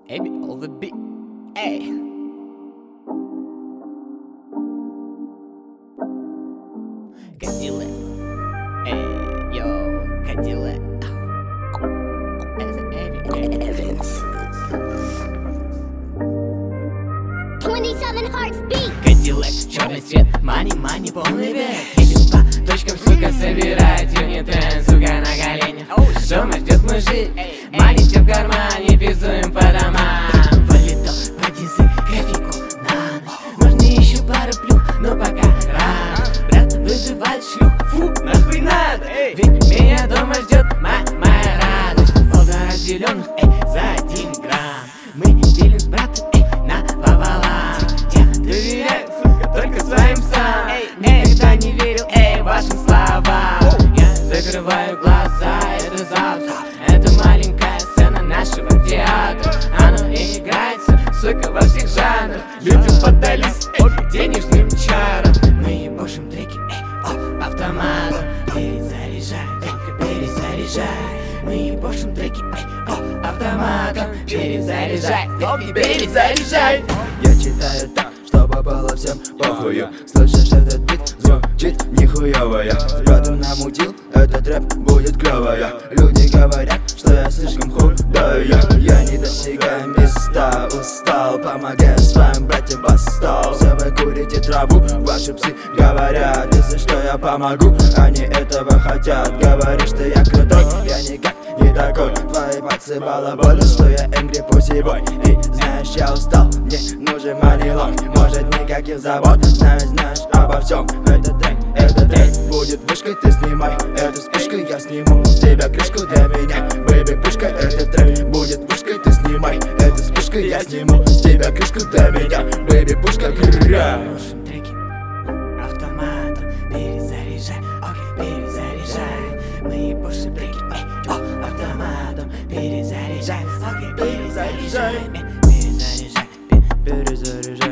Maybe all the beat. Эй. Кадиллак. Эй, йоу, Кадиллак. Evans. 27 Hearts Beat. Кадиллак, черный цвет, мани, полный век. Едет по точкам, сука, собирает юнитен, сука, на коленях. Дома ждет мужик, маленький в кармане, пиздуем по домам. Вылетал в Одессы, кофейку на ночь. Можно еще пару плюх, но пока рано. Брат вызывает шлюх, фу, нахуй надо. Ведь меня дома ждет моя радость. Полтора зеленых, за 1 грамм. Мы делим с братом, напополам. Я доверяю, сука, только своим сам. Никогда не верил, вашим словам. Я закрываю глаза, это завтра. Это маленькая сцена нашего театра. Оно и играется, сука, во всех жанрах. Люди поддались денежным чарам. Мы ебошим треки, автоматом. Перезаряжай. Мы ебошим треки, автоматом. Перезаряжай. Я читаю так, чтобы было всем похую. Слышишь, этот бит звучит нихуевая. С братом намутил, этот рэп будет клевая. Люди говорят, что я слишком худая. Я не достигаю места, устал. Помогаю своим братьям восстал. Все вы курите траву, ваши псы говорят. Если что, я помогу, они этого хотят. Говоришь, что я крутой, я никак не такой. Твои пальцы балаболят, что я angry pussy boy. И знаешь, я устал, мне нужен манилон. Может, никаких забот, знаешь обо всем. Этот трек будет вышкой, ты снимай эту вспышку. Я сниму с тебя крышку для меня, бэйби, пушка. Этот трек будет вышкой, ты снимай эту вспышку. Я сниму с тебя крышку для меня, бэйби, пушка. Ебошим треки, автоматом. Перезаряжай, перезаряжай. Мы ебошим треки, автоматом. Перезаряжай, перезаряжай. Перезаряжай.